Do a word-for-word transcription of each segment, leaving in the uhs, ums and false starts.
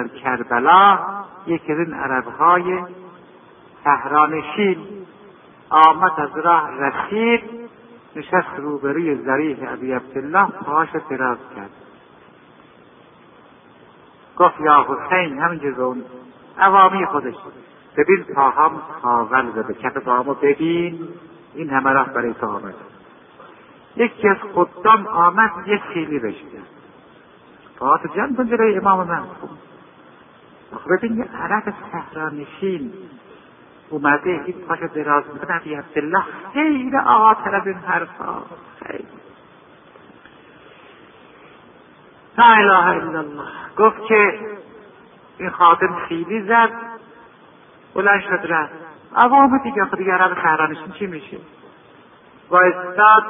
در کربلا یکی از این عربهای صحرانشین آمد، از راه رسید، نشست روبروی ضریح ابی عبدالله، پاش دراز کرد، گفت یا حسین، همینجور به اون عوامی خودش، ببین پاهام خاول زده، کف پاهامو ببین، این همه راه برای تو آمد. یکی از خدام آمد یک سیلی بشکن، پاهاتو جمع کن جلوی امام من. ببین یه عرب صحرانشین اومده این پاشو دراز میکنه، ابی عبدالله خیلی آقاتر از این حرفا، خیلی لا اله الا الله. گفت که این خادم سیلی زد، بلند شد رفت. عوام دیگه خود دیگه عرب صحرانشین چی میشه؟ و استاد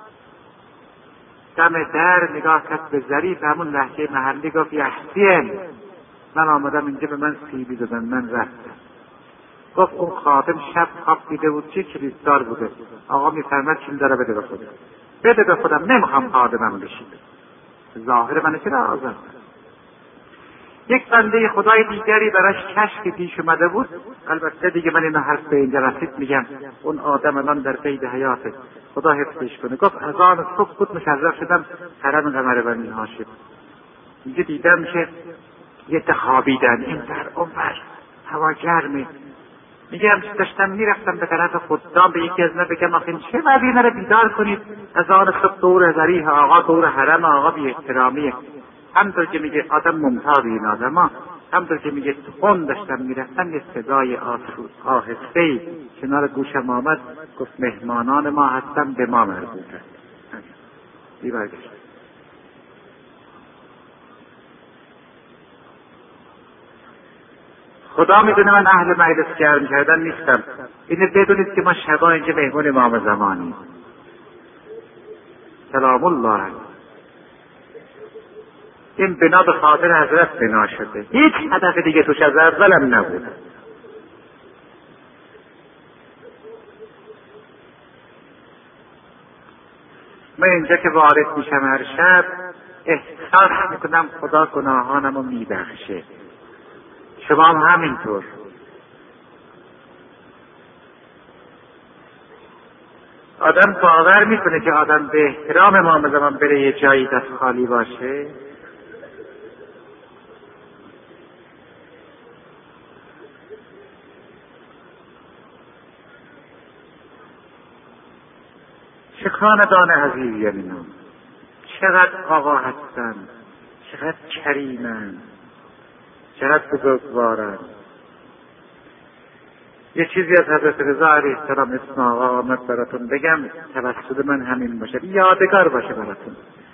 دم در نگاه کرد به ظریف، همون لهجه محلی گفت یحسین، من آمدم اینجا به من سیلی دادن، من رفتم. گفت اون خادم شب خواب دیده بود چی کلیددار بوده، آقا میفرمد چیل داره بده به خودم، بده به خودم، نمیخوام خادمم بشید. ظاهر من چرا آزاد. یک بنده خدای دیگری براش کشف پیش اومده بود، البته دیگه من این حرف به اینجا رسید میگم اون آدم الان در قید حیاته، خدا حفظش کنه. گفت از آن صبح بود مشرف شدم حرم قمر بنی هاشم، اینجا دیدم که یه تخابیدن این در اون بر هوا گرمه، میگم داشتم میرفتم به طرف خدام، به یکی از اینا بگم آخه چه وقتی اینا رو بیدار کنید، از آن صبح دور ضریح آقا، دور حرم آقا بی احترامیه. همطور که میگه آدم ممتاز این آدم ها، همطور که میگه تخم داشتم میرفتم، یه صدای آهسته‌ای کنار گوشم آمد، گفت مهمانان ما هستن، به ما مربوط هست. بی برگشت. خدا میدونه من اهل مجلس گرم کردن نیستم، اینه بدونید که ما شبا اینجا مهمون امام زمانی سلام الله علیه، این بنا به خاطر حضرت بنا شده، هیچ هدف دیگه توش از اولم نبود. من اینجا که وارد میشم هر شب احساس میکنم خدا گناهانم رو میبخشه، شما هم همینطور. آدم باور میکنه که آدم به احترام امام زمان بره یه جایی دست خالی باشه؟ چه خاندان عزیزی اینا، چقدر آقا هستن، چقدر کریمن، چقدر بزرگوارن. یه چیزی از حضرت رضا علیه السلام اسم آقا آمد براتون بگم، توسط من همین باشه، یادگار باشه براتون.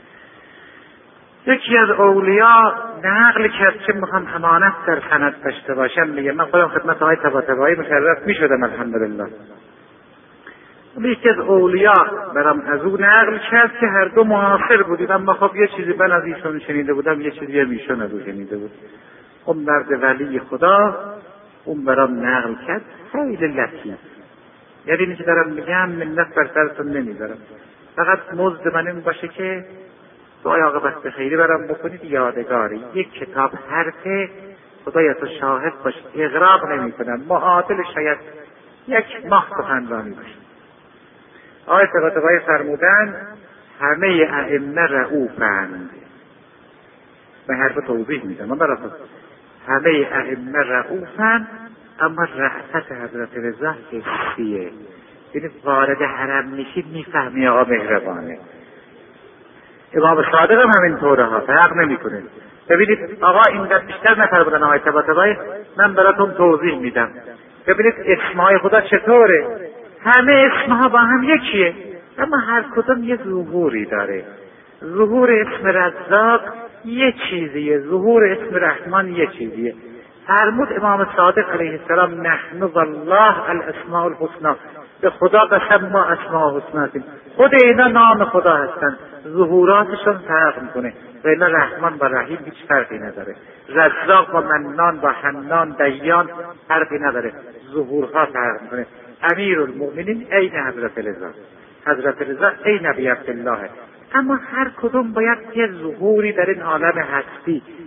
یکی از اولیاء نقل کرد، چه میخوام امانت در سند داشته باشم، میگه من خودم خدمت آقای طباطبایی مشرف میشدم الحمدلله. یکی از اولیاء برام از او نقل کرد که هر دو معاصر بودیم، اما خب یه چیزی من از ایشون شنیده بودم، یه چیزی هم ایشون از او شنیده بود. اون مرد ولی خدا اون برام نقل کرد، خیلی لطیف. یعنی اینی که دارم میگم منت بر سرتون نمیذارم، فقط مزد من این باشه که دعای عاقبت به خیری برام بکنید، یادگاری. یک کتاب حرفه، خدایا تو شاهد باش، اغراق نمی کنم، معادل شاید یک ماه سخنرانی باشه. آقای طباطبایی فرمودن همه ائمه رؤوفند. من حرف توضیح میدم، من براتون همه ائمه رؤوفند، اما رأفت حضرت رضا حسیه. یعنی وارد حرم میشید میفهمی آقا مهربانه. امام صادق هم همین طوره ها، فرق نمیکنه. ببینید آقا اینقدر بیشتر نفر بودن آقای طباطبایی، من براتون توضیح میدم. ببینید اسمهای خدا چطوره، همه اسمها با هم یکیه، اما هر کدوم یه ظهوری داره. ظهور اسم رزاق یه چیزیه، ظهور اسم رحمان یه چیزیه. فرمود امام صادق علیه السلام نحن والله الاسماء الحسنا، به خدا قسم ما اسماء الحسنا هستیم. خود اینا نام خدا هستن، ظهوراتشون فرق میکنه. و اینا رحمان با رحیم هیچ فرقی نداره، رزاق با منان با حنان دیان فرقی نداره، ظهورها فرق میکنه. امیر المؤمنین عین حضرت رضا، حضرت رضا عین ابی عبدالله، اما هر کدوم باید یه ظهوری در این عالم هستی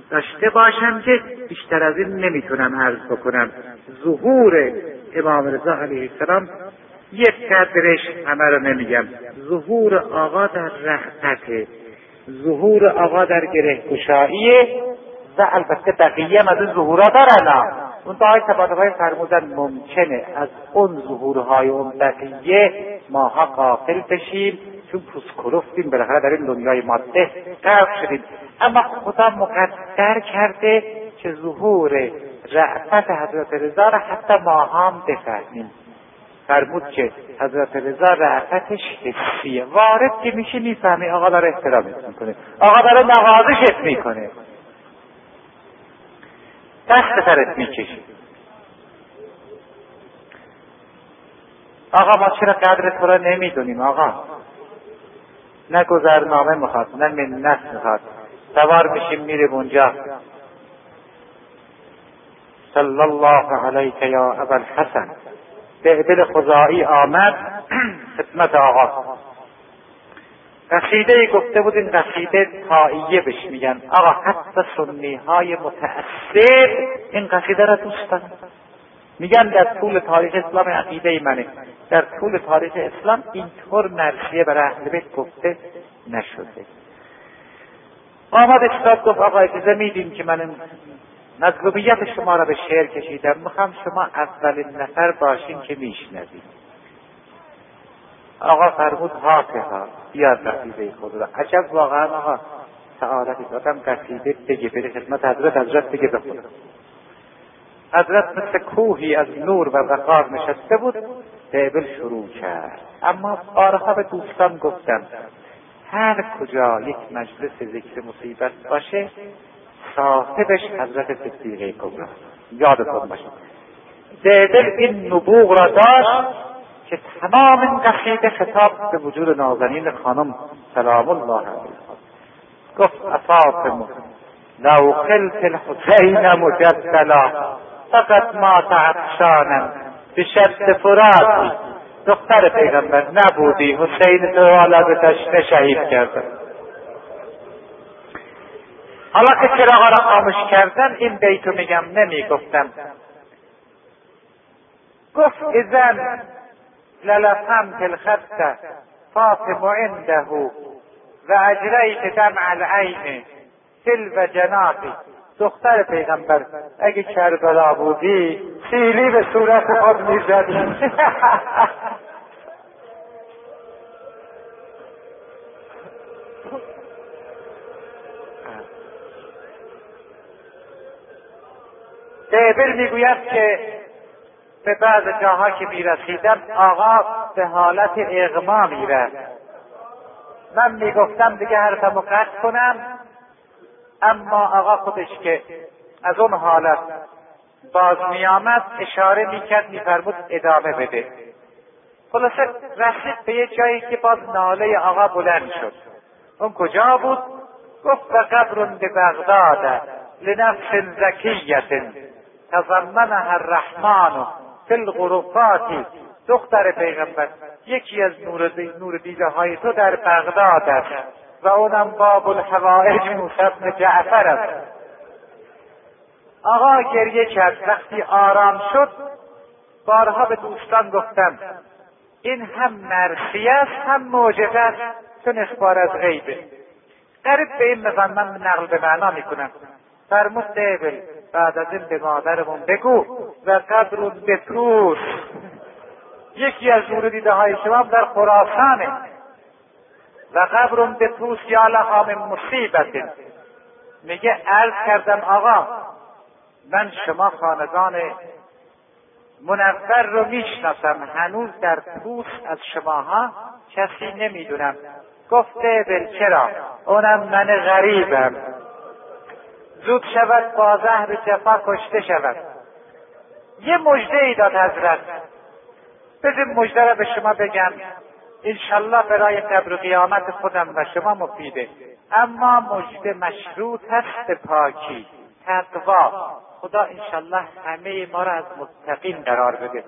داشته باشم که بیشتر از این نمیتونم عرض بکنم. ظهور امام رضا علیه السلام یک قدرش همه رو نمیگم. ظهور آقا در رحمت، ظهور آقا در گره گشاییه و البته بقیه هم از این ظهورها دارن. اون تا های تبادلهای فرمودن ممکنه از اون ظهورهای اون بقیه ماها غافل بشیم، چون پوست کلفتیم، بالاخره در این دنیای ماده غرق شدیم. اما خدا مقدر کرده که ظهور رأفت حضرت رضا را حتی ماها هم بفهمیم. فرمود که حضرت رضا رأفتش حسیه، وارد که میشه میفهمی آقا داره احترامت میکنه، آقا داره نوازشت میکنه، دست سرت میکشه. آقا ما چرا قدر تو را نمیدونیم؟ آقا نه گذرنامه میخواد، نه منت میخواد، سوار میشیم میریم اونجا. صلی الله علیک یا ابوالحسن به دل خزاعی آمد خدمت آقا. قصیده گفته بود، این قصیده طائیه بهش میگن. آقا حتی سنی های متأثر این قصیده را دوست دارن. میگن در طول تاریخ اسلام، عقیده منه، در طول تاریخ اسلام اینطور مرثیه بر اهل بیت گفته نشده. آمد استاد گفت آقا اجازه میدیم که من مطلوبیت شما را به شعر کشیدم، میخوام شما اولین نفر باشین که میشنوید. آقا فرمود هاته ها بیار قصیده خود را. عجب واقعا آقا سعادتی دادم قصیده بگه بره خدمت حضرت، حضرت بگه بخود. حضرت مثل کوهی از نور و وقار نشسته بود، قبل شروع کرد. اما بارها به دوستان گفتم هر کجا یک مجلس ذکر مصیبت باشه صاحبش حضرت صدیقه کبری، یادتون باشه. دل این نبوغ را داشت که تمام این قصیده خطاب به وجود نازنین خانم سلام الله علیها. گفت اصافم لو خلت الحسین مجدلا فقط ما تعطشانم به شد فراتی. دختر پیغمبر نبودی، حسین تو حالا به تشنه شهید کردن. حالا که چراغا را خاموش کردن این بیتو میگم نمی گفتم. گفت اذن للفمت الخط فاطم عنده و اجریت دمع العین تلو جناقی. دختر پیغمبر اگه کربلا بودی سیلی به صورت خود میزدی. دبر میگوید که به بعض جاها که میرسیدم آقا به حالت اغما میرد. من میگفتم دیگه حرفمو قطع کنم، اما آقا خودش که از اون حالت باز میآمد اشاره میکرد، میفرمود ادامه بده. خلاصه رسید به یه جایی که باز ناله آقا بلند شد. اون کجا بود؟ گفت قبر ببغداد لنفس زکیت تضمنها الرحمن فی الغرفات. دختر پیغمبر یکی از نور نور دیده های تو در بغداد است و اونم باب الحوائج موسی بن جعفر است. آقا گریه کرد. وقتی آرام شد بارها به دوستان گفتم این هم مرثیه است هم معجزه است، چون اخبار از غیبه. قریب به این مثلا من نقل به معنا میکنم. فرمود دیبل بعد از این به مادرمون بگو و قبر بطروس، یکی از نور دیده های شما در خراسانه، و قبر بطروس یا لها من مصیبت. میگه عرض کردم آقا من شما خاندان منور رو میشناسم، هنوز در طوس از شماها کسی نمیدونم. گفته بل چرا؟ اونم من غریبم، زود شود با زهر جفا کشته شود. یه مژده ای داد حضرت، بذار مژده را به شما بگم، انشالله برای قبر قیامت خودم و شما مفیده. اما مژده مشروط هست به پاکی، تقوا. خدا انشالله همه ما را از متقین قرار بده.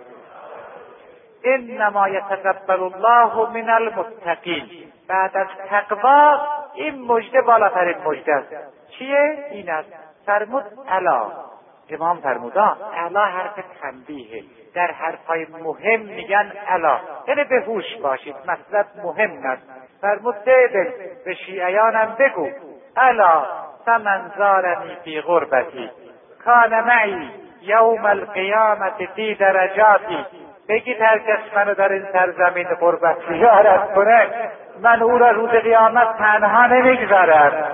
انما یتقبل الله من المتقین. بعد از تقوا این مژده بالاترین مژده است. چیه؟ این است فرمود الا. امام فرمود الا حرف تنبیه، در حرفای مهم میگن الا، یعنی به هوش باشید، مطلب مهم است. فرمود ببین به شیعیانم بگو الا فمن زارنی فی غربتی کان معی یوم القیامت فی درجاتی. بگید هر کس منو در این سرزمین غربت زیارت کنه من او را روز قیامت تنها نمیگذارم.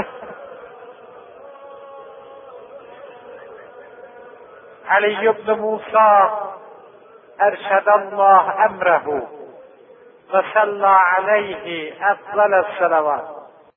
علی بن موسی ارشد الله امره و صلی علیه افضل الصلوات.